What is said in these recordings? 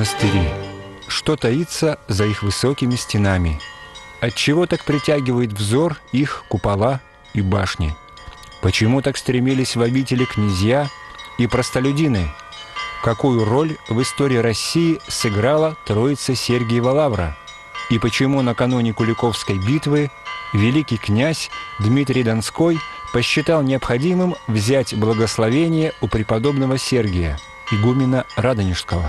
монастыри? Что таится за их высокими стенами? Отчего так притягивает взор их купола и башни? Почему так стремились в обители князья и простолюдины? Какую роль в истории России сыграла Троица Сергиева Лавра? И почему накануне Куликовской битвы великий князь Дмитрий Донской посчитал необходимым взять благословение у преподобного Сергия, игумена Радонежского?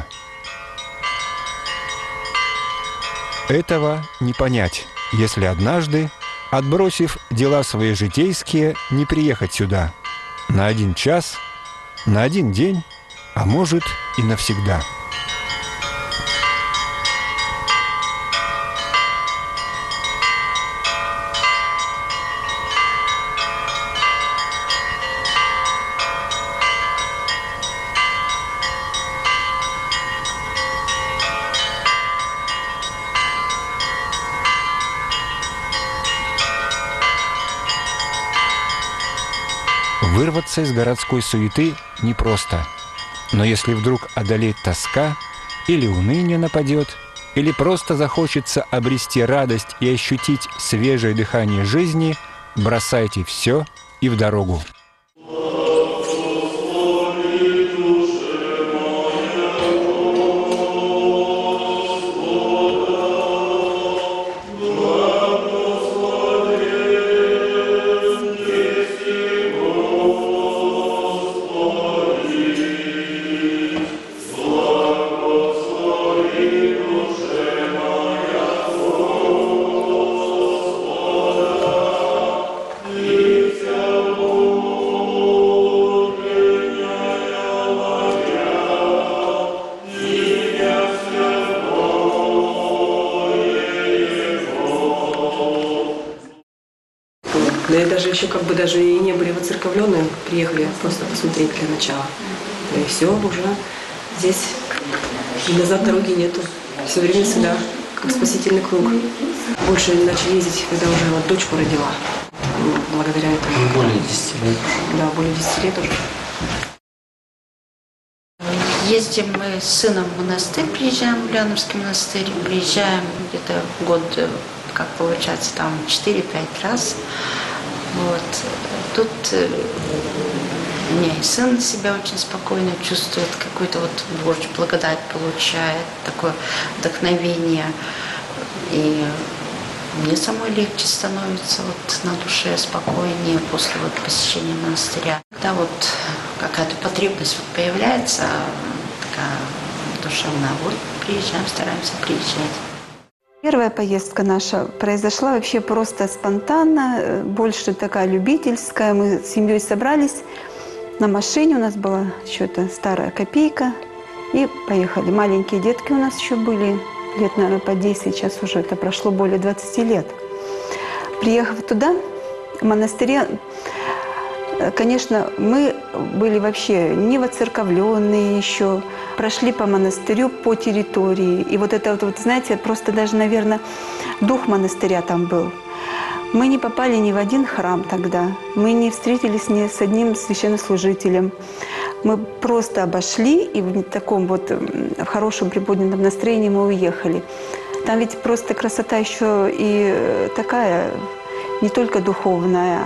Этого не понять, если однажды, отбросив дела свои житейские, не приехать сюда на 1 час, на 1 день, а может и навсегда. Вырваться из городской суеты непросто. Но если вдруг одолеет тоска, или уныние нападет, или просто захочется обрести радость и ощутить свежее дыхание жизни, бросайте все и в дорогу. Да и даже еще даже и не были воцерковлены, приехали просто посмотреть для начала. И все, уже здесь назад дороги нету. Все время сюда, как спасительный круг. Больше не начали ездить, когда уже вот дочку родила. Благодаря этому. Более 10 лет. Да, более 10 лет уже. Ездим мы с сыном в монастырь, приезжаем в Ульяновский монастырь, приезжаем где-то в год, как получается, там 4-5 раз. Вот. Тут у меня и сын себя очень спокойно чувствует, какую-то вот Божью благодать получает, такое вдохновение. И мне самой легче становится вот на душе, спокойнее после вот посещения монастыря. Когда вот какая-то потребность вот появляется, такая душевная, вот приезжаем, стараемся приезжать. Первая поездка наша произошла вообще просто спонтанно, больше такая любительская. Мы с семьей собрались на машине, у нас была еще-то старая копейка, и поехали. Маленькие детки у нас еще были, лет, наверное, по 10, сейчас уже это прошло более 20 лет. Приехав туда, в монастыре, конечно, мы были вообще не воцерковленные еще, прошли по монастырю, по территории. И вот это вот, знаете, просто даже, наверное, дух монастыря там был. Мы не попали ни в один храм тогда, мы не встретились ни с одним священнослужителем. Мы просто обошли, и в таком вот в хорошем приподнятом настроении мы уехали. Там ведь просто красота еще и такая, не только духовная.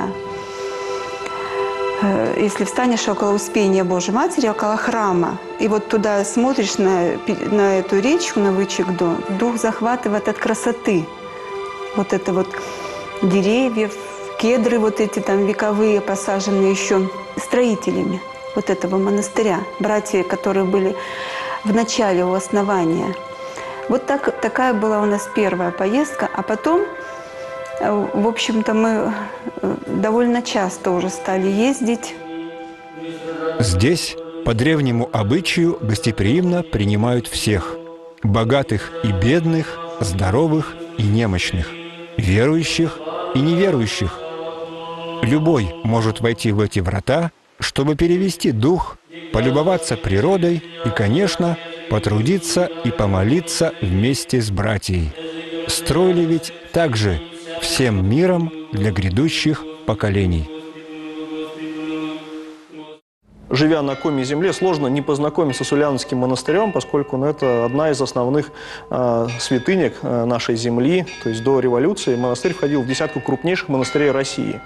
Если встанешь около Успения Божьей Матери, около храма, и вот туда смотришь на эту речку, на Вычегду, дух захватывает от красоты. Вот это вот деревьев, кедры вот эти там вековые, посаженные еще строителями вот этого монастыря, братья, которые были в начале у основания. Вот такая была у нас первая поездка, а потом, в общем-то, мы довольно часто уже стали ездить. Здесь по древнему обычаю гостеприимно принимают всех – богатых и бедных, здоровых и немощных, верующих и неверующих. Любой может войти в эти врата, чтобы перевести дух, полюбоваться природой и, конечно, потрудиться и помолиться вместе с братьей. Строили ведь также всем миром для грядущих поколений. живя на коми земле, сложно не познакомиться с Ульяновским монастырем, поскольку это одна из основных святынек нашей земли. То есть до революции монастырь входил в десятку крупнейших монастырей России.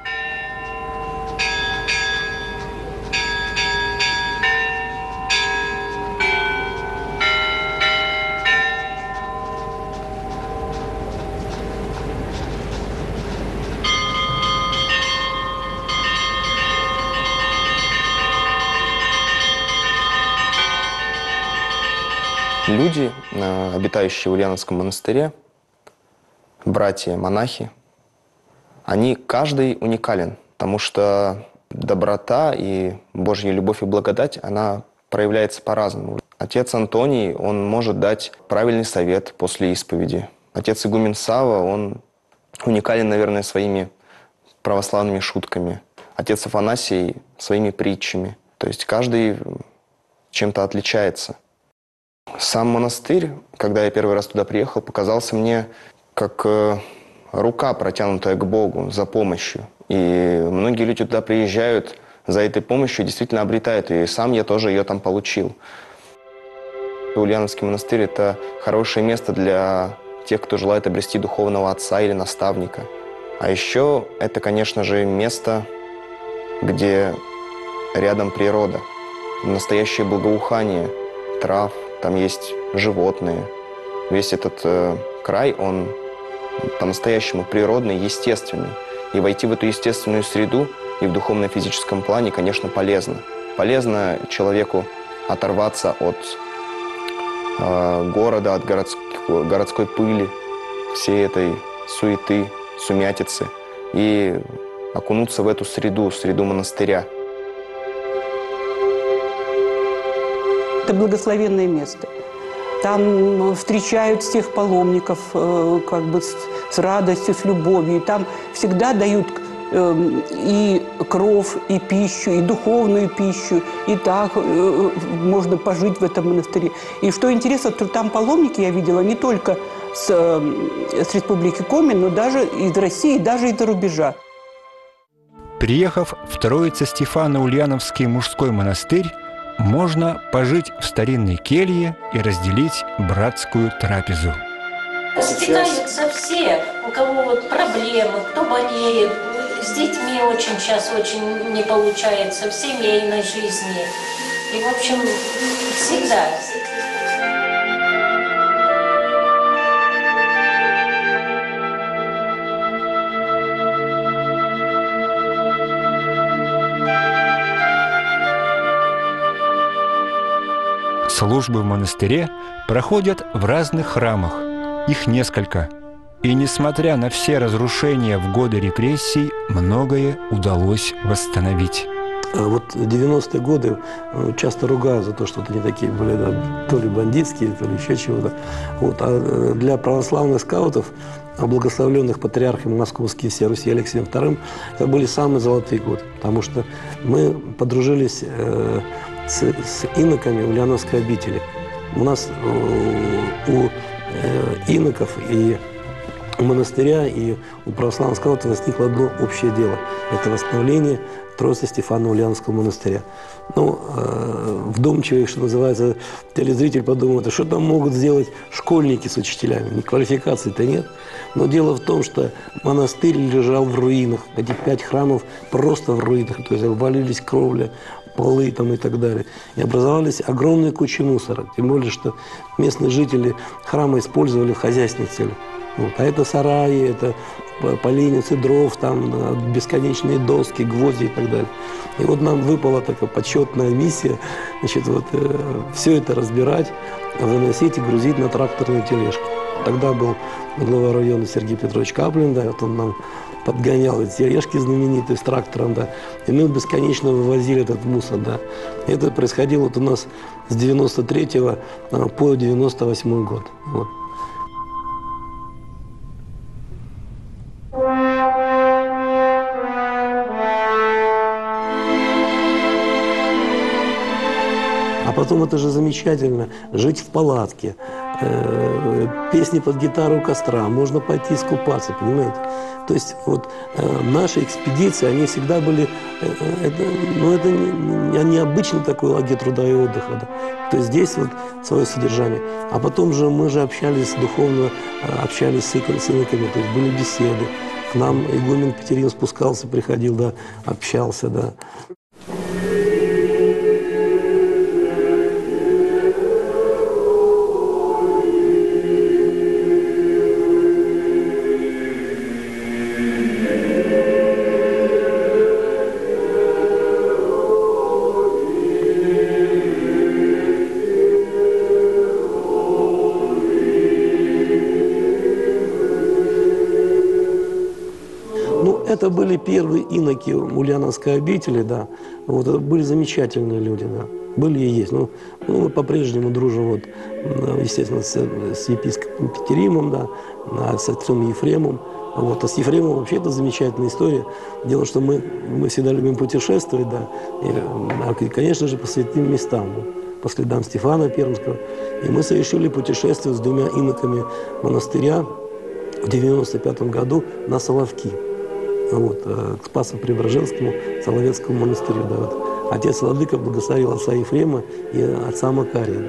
Люди, обитающие в Ульяновском монастыре, братья-монахи, они каждый уникален, потому что доброта и Божья любовь и благодать, она проявляется по-разному. Отец Антоний, он может дать правильный совет после исповеди. Отец игумен Савва, он уникален, наверное, своими православными шутками. Отец Афанасий своими притчами. То есть каждый чем-то отличается. Сам монастырь, когда я первый раз туда приехал, показался мне как рука, протянутая к Богу за помощью. И многие люди туда приезжают за этой помощью и действительно обретают ее. И сам я тоже ее там получил. Ульяновский монастырь – это хорошее место для тех, кто желает обрести духовного отца или наставника. А еще это, конечно же, место, где рядом природа, настоящее благоухание трав, там есть животные. Весь этот край, он по-настоящему природный, естественный. И войти в эту естественную среду и в духовно-физическом плане, конечно, полезно. Полезно человеку оторваться от города, от городской пыли, всей этой суеты, сумятицы и окунуться в эту среду, среду монастыря. Это благословенное место. Там встречают всех паломников как бы с радостью, с любовью. И там всегда дают и кров, и пищу, и духовную пищу. И так можно пожить в этом монастыре. И что интересно, то там паломники я видела не только с Республики Коми, но даже из России, даже из-за рубежа. Приехав в Троице-Стефано-Ульяновский мужской монастырь, можно пожить в старинной келье и разделить братскую трапезу. Стекаются все, у кого вот проблемы, кто болеет, с детьми очень сейчас очень не получается, в семейной жизни. И, в общем, всегда. Службы в монастыре проходят в разных храмах. Их несколько. И несмотря на все разрушения в годы репрессий, многое удалось восстановить. Вот 90-е годы часто ругают за то, что они такие были, да, то ли бандитские, то ли еще чего-то. Вот. А для православных скаутов, благословленных патриархом Московским всей Руси Алексеем II, это были самые золотые годы. Потому что мы подружились с иноками Ульяновской обители. У нас у иноков и у монастыря, и у православных скаутов возникло одно общее дело. Это восстановление Троице-Стефано-Ульяновского монастыря. Ну, вдумчивый, что называется, телезритель подумает, что там могут сделать школьники с учителями? Квалификации-то нет. Но дело в том, что монастырь лежал в руинах. Эти 5 храмов просто в руинах. То есть обвалились кровля, полы там и так далее. И образовались огромные кучи мусора. Тем более, что местные жители храма использовали в хозяйственных целях. Вот. А это сараи, это поленницы дров, там бесконечные доски, гвозди и так далее. И вот нам выпала такая почетная миссия, значит, вот, все это разбирать, выносить и грузить на тракторные тележки. Тогда был глава района Сергей Петрович Каплин, да, вот он нам подгонял эти тележки знаменитые с трактором, да, и мы бесконечно вывозили этот мусор, да. Это происходило вот у нас с 93-го по 98-й год. Вот. потом это же замечательно, жить в палатке, песни под гитару у костра, можно пойти искупаться, понимаете? То есть вот наши экспедиции, они всегда были, это не обычный такой лагерь труда и отдыха, да. То есть здесь вот свое содержание. А потом же мы же общались духовно, общались с иноками, то есть были беседы. К нам игумен Петерим спускался, приходил, да, общался, да. Это были первые иноки Ульяновской обители, да. Вот, это были замечательные люди, да. Были и есть. Ну, мы по-прежнему дружим, вот, естественно, с епископом Петеримом, да, с отцом Ефремом. Вот. А с Ефремом вообще это замечательная история. Дело в том, что мы всегда любим путешествовать, да, и, конечно же, по святым местам, по следам Стефана Пермского. И мы совершили путешествие с двумя иноками монастыря в 1995 году на Соловки. Вот, к Спасо-Преображенскому Соловецкому монастырю. Да, вот. Отец Владыка благословил отца Ефрема и отца Макария.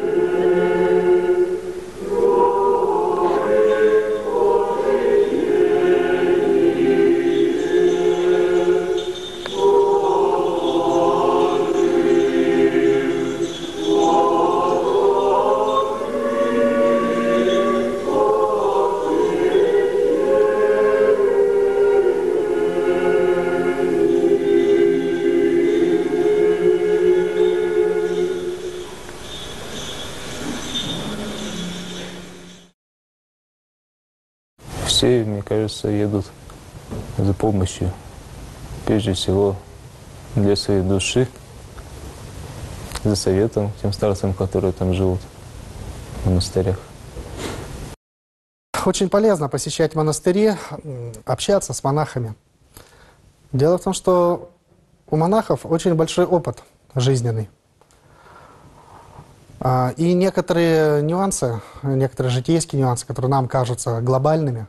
Все, мне кажется, едут за помощью, прежде всего, для своей души, за советом тем старцам, которые там живут в монастырях. Очень полезно посещать монастыри, общаться с монахами. Дело в том, что у монахов очень большой опыт жизненный. И некоторые нюансы, некоторые житейские нюансы, которые нам кажутся глобальными,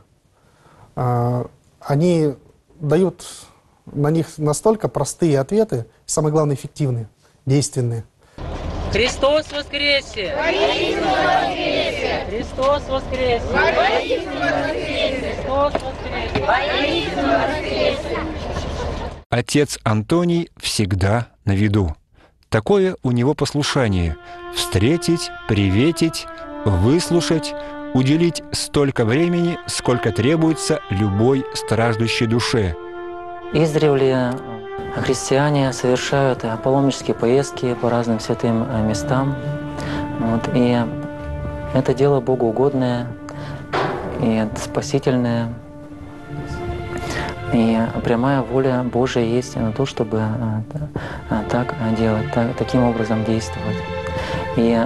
они дают на них настолько простые ответы, самое главное, эффективные, действенные. Христос воскресе! Воистину воскресе! Христос воскресе! Воистину воскресе! Христос воскресе! Воистину воскресе! Отец Антоний всегда на виду. Такое у него послушание – встретить, приветить, выслушать, уделить столько времени, сколько требуется любой страждущей душе. Издревле христиане совершают паломнические поездки по разным святым местам. Вот, и это дело богоугодное и спасительное. И прямая воля Божия есть на то, чтобы так делать, таким образом действовать. И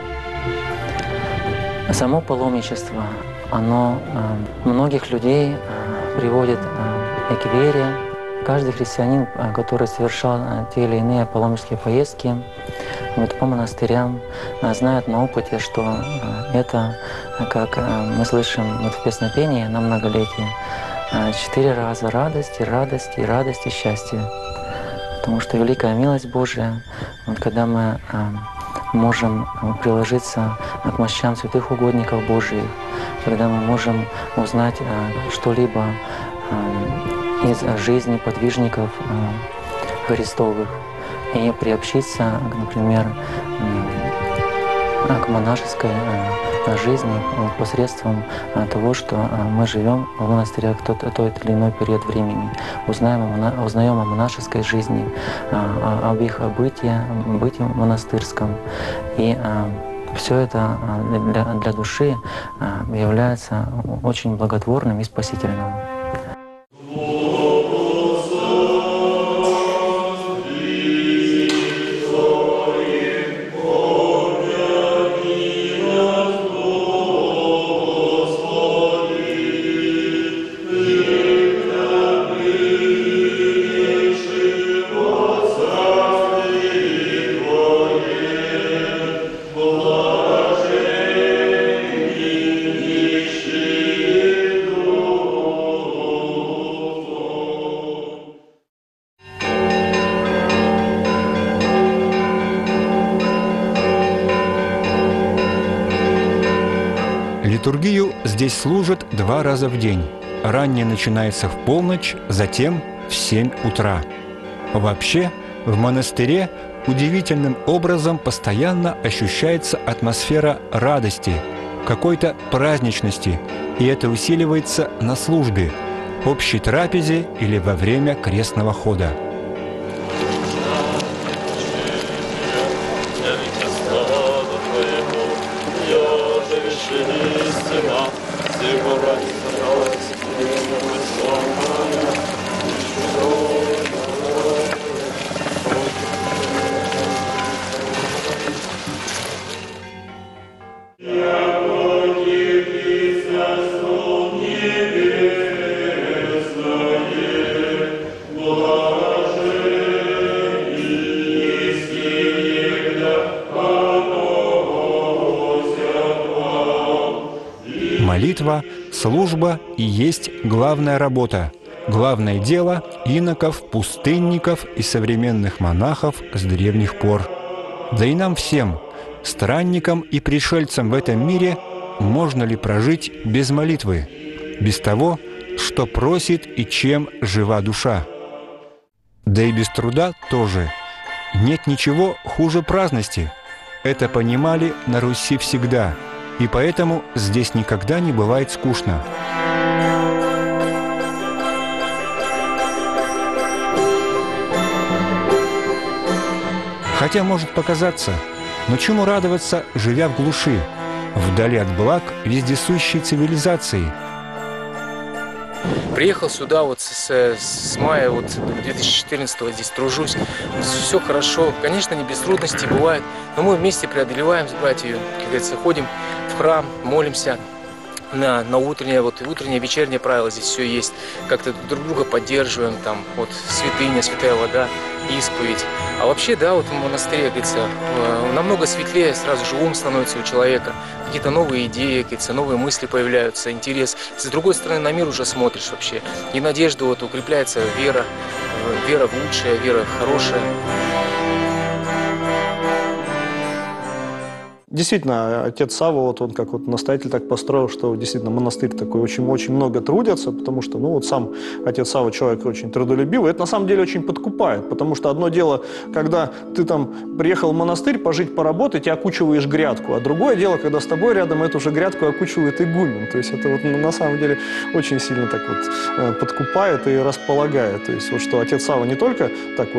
само паломничество, оно многих людей приводит к вере. Каждый христианин, который совершал те или иные паломнические поездки вот, по монастырям, знает на опыте, что это, как мы слышим вот в песнопении на многолетие, 4 раза радость, и радость, и радость, и счастье. Потому что великая милость Божия, вот, когда мы можем приложиться к мощам святых угодников Божиих, когда мы можем узнать что-либо из жизни подвижников Христовых и приобщиться, например, к монашеской жизни посредством того, что мы живем в монастырях тот или иной период времени, узнаем о монашеской жизни, об их бытии монастырском. И все это для души является очень благотворным и спасительным. Литургию здесь служат 2 раза в день. Ранее начинается в полночь, затем в 7 утра. Вообще, в монастыре удивительным образом постоянно ощущается атмосфера радости, какой-то праздничности, и это усиливается на службе, общей трапезе или во время крестного хода. Молитва, служба и есть главная работа, главное дело иноков, пустынников и современных монахов с древних пор. Да и нам всем, странникам и пришельцам в этом мире, можно ли прожить без молитвы, без того, что просит и чем жива душа? Да и без труда тоже. Нет ничего хуже праздности. Это понимали на Руси всегда. И поэтому здесь никогда не бывает скучно. Хотя может показаться, но чему радоваться, живя в глуши, вдали от благ вездесущей цивилизации? Приехал сюда вот с мая 2014-го, здесь тружусь. Все хорошо, конечно, не без трудностей бывает, но мы вместе преодолеваем с братьями, как говорится, ходим в храм, молимся на утреннее, утреннее, вечернее правило здесь все есть. Как-то друг друга поддерживаем, там, вот святыня, святая вода, исповедь. А вообще, да, вот в монастыре, как говорится, намного светлее сразу же ум становится у человека. Какие-то новые идеи, как говорится, новые мысли появляются, интерес. С другой стороны, на мир уже смотришь вообще. И надежда, укрепляется вера в лучшее, вера в хорошее. Действительно, отец Савва, он как настоятель так построил, что действительно монастырь такой очень много трудятся, потому что, сам отец Савва человек очень трудолюбивый. Это на самом деле очень подкупает, потому что одно дело, когда ты там приехал в монастырь пожить, поработать и окучиваешь грядку, а другое дело, когда с тобой рядом эту же грядку окучивает игумен. То есть это на самом деле очень сильно так подкупает и располагает. То есть что отец Савва не только так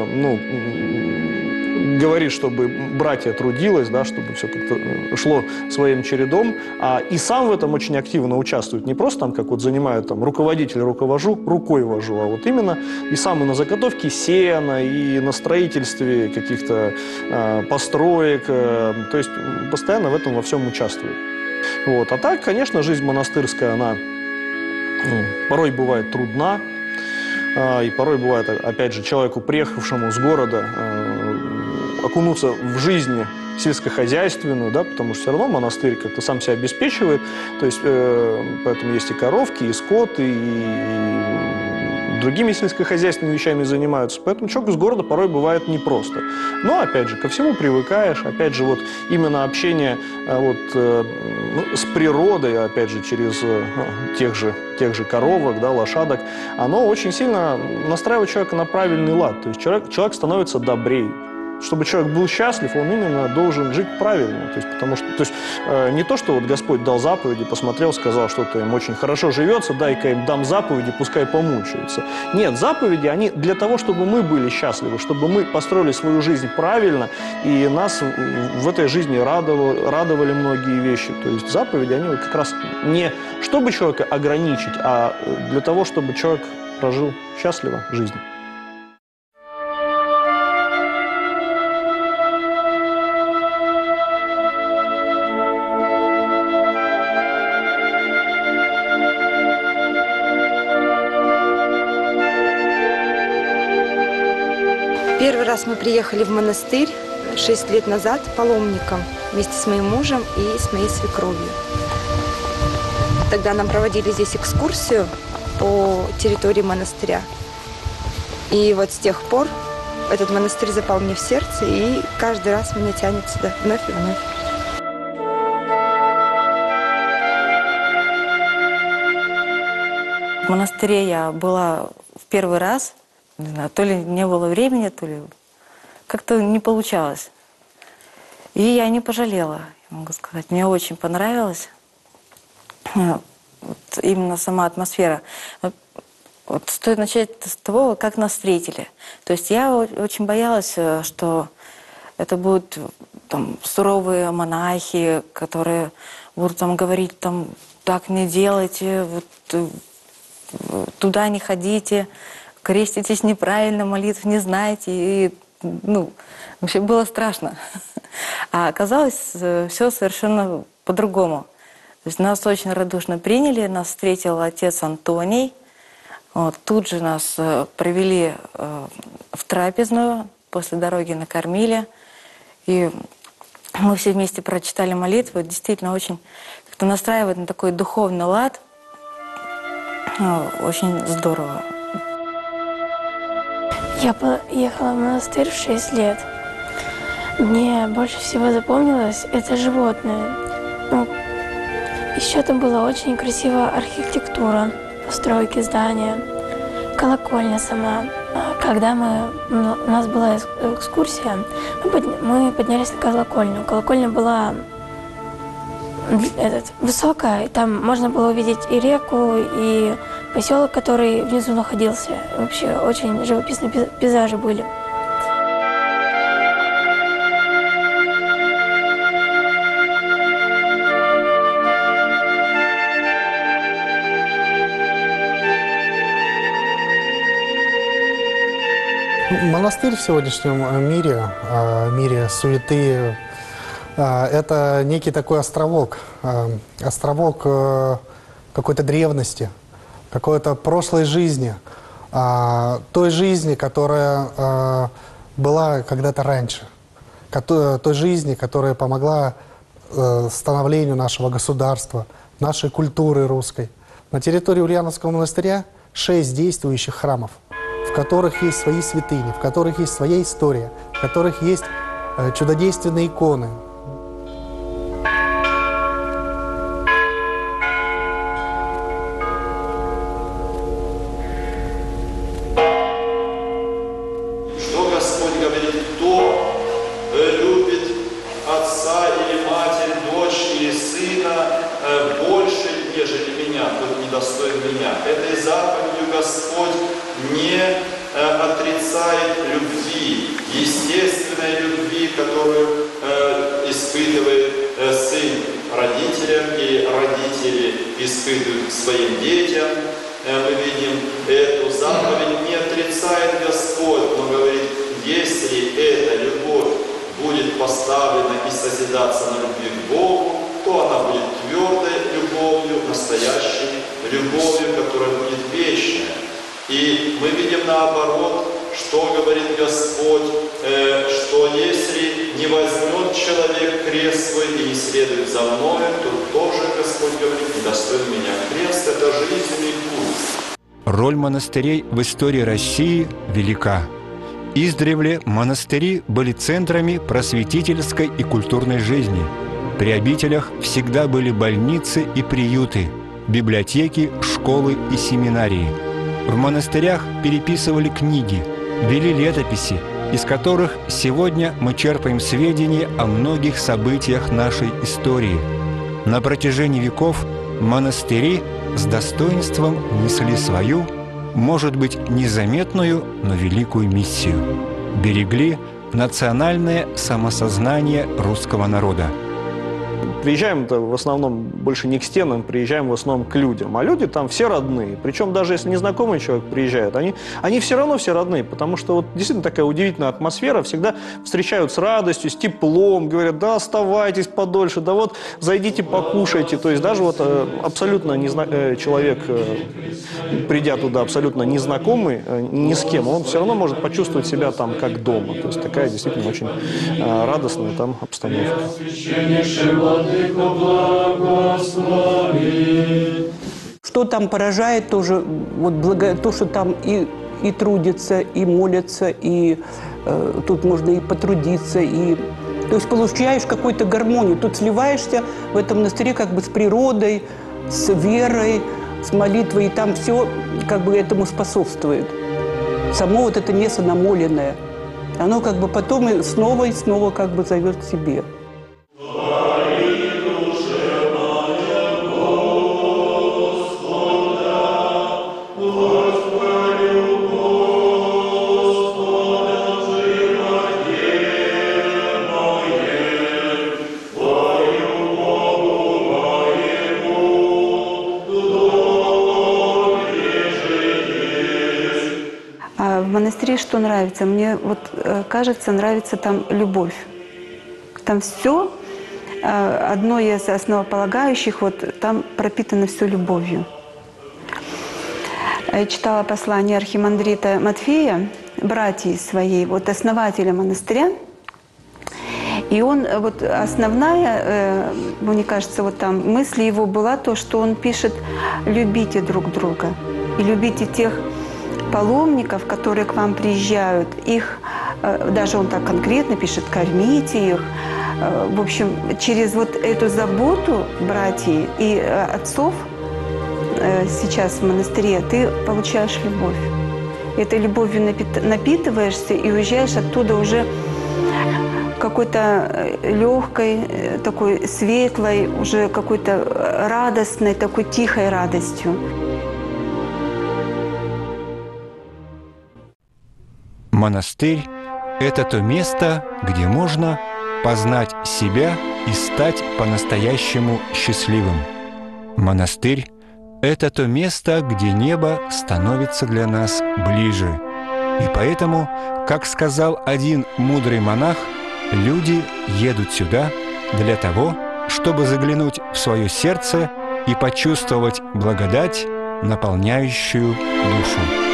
говорит, чтобы братья трудилось, да, чтобы все как-то шло своим чередом, а и сам в этом очень активно участвует. Не просто там, как занимают руководитель, руковожу, рукой вожу, а именно и сам и на заготовке сена, и на строительстве каких-то построек, то есть постоянно в этом во всем участвует. А так, конечно, жизнь монастырская, она порой бывает трудна, и порой бывает, опять же, человеку, приехавшему с города, окунуться в жизнь сельскохозяйственную, да, потому что все равно монастырь как-то сам себя обеспечивает, то есть поэтому есть и коровки, и скот, и другими сельскохозяйственными вещами занимаются, поэтому человеку с города порой бывает непросто. Но, опять же, ко всему привыкаешь, опять же, именно общение с природой, опять же, через тех же коровок, да, лошадок, оно очень сильно настраивает человека на правильный лад, то есть человек становится добрее. Чтобы человек был счастлив, он именно должен жить правильно. То есть, не то, что Господь дал заповеди, посмотрел, сказал, что-то им очень хорошо живется, дай-ка им дам заповеди, пускай помучаются. Нет, заповеди, они для того, чтобы мы были счастливы, чтобы мы построили свою жизнь правильно, и нас в этой жизни радовали многие вещи. То есть заповеди, они как раз не чтобы человека ограничить, а для того, чтобы человек прожил счастливо жизнь. Первый раз мы приехали в монастырь 6 лет назад паломником вместе с моим мужем и с моей свекровью. Тогда нам проводили здесь экскурсию по территории монастыря. И вот с тех пор этот монастырь запал мне в сердце, и каждый раз меня тянет сюда вновь и вновь. В монастыре я была в первый раз. Не знаю, то ли не было времени, то ли как-то не получалось. И я не пожалела, могу сказать. Мне очень понравилось вот именно сама атмосфера. Вот стоит начать с того, как нас встретили. То есть я очень боялась, что это будут там суровые монахи, которые будут там говорить, там, так не делайте, вот, туда не ходите, креститесь неправильно, молитв не знаете. И, ну, вообще было страшно. А оказалось, все совершенно по-другому. То есть нас очень радушно приняли, нас встретил отец Антоний. Вот, тут же нас провели в трапезную, после дороги накормили. И мы все вместе прочитали молитву. Это действительно очень как-то настраивает на такой духовный лад. Очень здорово. Я поехала в монастырь в 6 лет. Мне больше всего запомнилось это животное. Ну, еще там была очень красивая архитектура, постройки здания, колокольня сама. Когда у нас была экскурсия, мы поднялись на колокольню. Колокольня была высокая, и там можно было увидеть и реку, и поселок, который внизу находился. Вообще очень живописные пейзажи были. Монастырь в сегодняшнем мире суеты, это некий такой островок какой-то древности, какой-то прошлой жизни, той жизни, которая была когда-то раньше, той жизни, которая помогла становлению нашего государства, нашей культуры русской. На территории Ульяновского монастыря 6 действующих храмов, в которых есть свои святыни, в которых есть своя история, в которых есть чудодейственные иконы. Что Господь говорит, кто любит отца или матерь, дочь или сына больше, нежели меня, тот недостоин меня. Этой заповедью Господь не отрицает любви, естественной любви, которую испытывает сын родителям и родители испытывают к своим детям. Мы видим, эту заповедь не отрицает Господь, но говорит, если эта любовь будет поставлена и созидаться на любви к Богу, то она будет твердой любовью, настоящей любовью, которая будет вечная. И мы видим наоборот, что говорит Господь, что если не возьмет человек крест свой и не следует за мною, то тоже Господь говорит, недостоин меня. Крест – это жизненный путь. Роль монастырей в истории России велика. Издревле монастыри были центрами просветительской и культурной жизни. При обителях всегда были больницы и приюты, библиотеки, школы и семинарии. В монастырях переписывали книги, вели летописи, из которых сегодня мы черпаем сведения о многих событиях нашей истории. На протяжении веков монастыри с достоинством несли свою, может быть, незаметную, но великую миссию. Берегли национальное самосознание русского народа. Приезжаем-то в основном больше не к стенам, приезжаем в основном к людям. А люди там все родные. Причем даже если незнакомый человек приезжает, они все равно все родные. Потому что вот действительно такая удивительная атмосфера. Всегда встречают с радостью, с теплом. Говорят, да оставайтесь подольше, да вот зайдите покушайте. То есть даже вот абсолютно человек, придя туда абсолютно незнакомый, ни с кем, он все равно может почувствовать себя там как дома. То есть такая действительно очень радостная там обстановка. Что там поражает тоже, вот то, что там и трудятся, и молятся, и тут можно и потрудиться, и то есть получаешь какую-то гармонию. Тут сливаешься в этом монастыре как бы с природой, с верой, с молитвой, и там все как бы этому способствует. Само вот это место намоленное, оно как бы потом и снова как бы зовет к себе. В монастыре что нравится? Мне вот кажется, нравится там любовь. Там все, одно из основополагающих, вот там пропитано все любовью. Я читала послание архимандрита Матфея, братьи своей, вот основателя монастыря. И он, вот основная, мне кажется, вот там мысль его была то, что он пишет: любите друг друга и любите тех паломников, которые к вам приезжают, их, даже он так конкретно пишет, кормите их. В общем, через вот эту заботу братьев и отцов сейчас в монастыре ты получаешь любовь. Этой любовью напитываешься и уезжаешь оттуда уже какой-то легкой, такой светлой, уже какой-то радостной, такой тихой радостью. Монастырь – это то место, где можно познать себя и стать по-настоящему счастливым. Монастырь – это то место, где небо становится для нас ближе. И поэтому, как сказал один мудрый монах, люди едут сюда для того, чтобы заглянуть в свое сердце и почувствовать благодать, наполняющую душу.